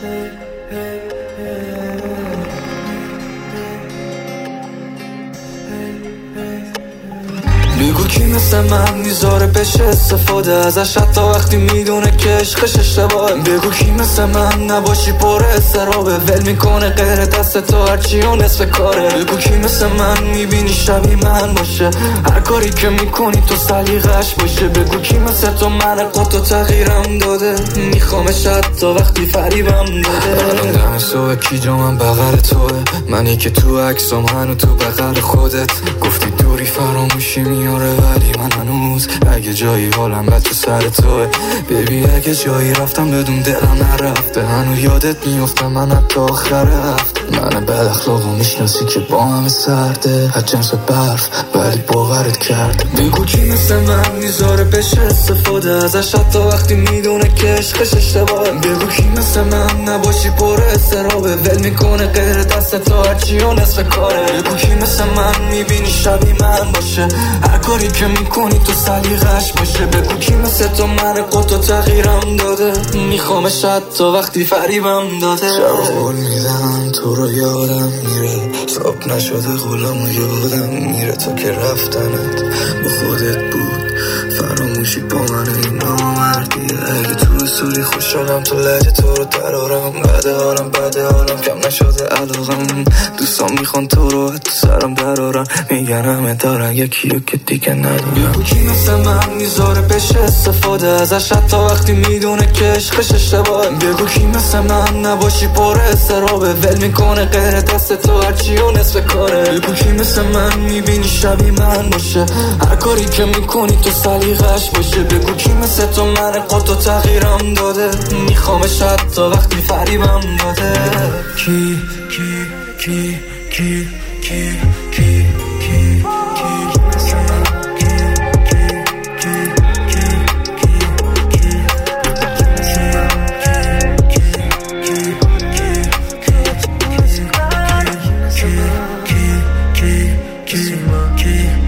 بگو کی مثل من میذاره بشه استفاده ازش حتی وقتی میدونه که عشقش اشتباهه. بگو کی مثل من نباشی پر استرابه، ول میکنه غیر دست تو هرچی و نصف کاره. بگو کی مثل من میبینی شبیه من باشه، هر کاری که میکنی تو سلیقش باشه. بگو کی مثل تو من قطع تغییرم داده، میخوامش حتی وقتی فریبم داده. الان دم صبح کی جا من بغل توه، منی که تو عکسام هنو تو بغل خودت. گفتی دوری فراموشی میاره ولی من هنوز اگه جایی حالم بد تو سر توه. ببی اگه جایی رفتم بدون دلم نرفته، هنو یادت میفته من حتی آخر هفته. من بد اخلاقو میشناسی که با همه سرده، از جنس برف ولی باورت کرده. بگو کی مثل من میذاره بشه استفاده ازش حتی وقتی میدونه که عشقش اشتباهه. بگو کی مثل من نباشی پر استرابه، ول میکنه غیر دست تو هرچی و نصف کاره. بگو کی مثل من میبینی شبیه من باشه، هر کاری که میکنی تو سلیقش باشه. بگو کی مثل تو من قطع تغییرم داده، میخوامش حتی وقتی فریبم داده. شب قول میدم تو رو یادم میره، صاحب نشده غلام و یادم میره. تا که رفتنت با خودت بود فراموشی با من این نامردیه. اگه تو سوری خوشحالم تو لحجه تو رو درارم، بده حالم کم نشده علاقم. دوستان میخوان تو رو تو سرم درارن، میگن همه دارن یکیو که دیگه ندارن. بگو کی مثل من میذاره بشه استفاده ازش حتی وقتی میدونه که عشقش اشتباهه. بگو کی مثل من نباشی پر استرابه، ول میکنه غیر دست تو هرچی و نصف کاره. بگو کی مثل من میبینی شبیه من باشه، هر کاری که میکنی تو سلیقش باشه. بگو کی مثل تو من قطع تغییرم داده، میخوامش حتی وقتی فریبم داده. کی کی کی کی کی کی کی Key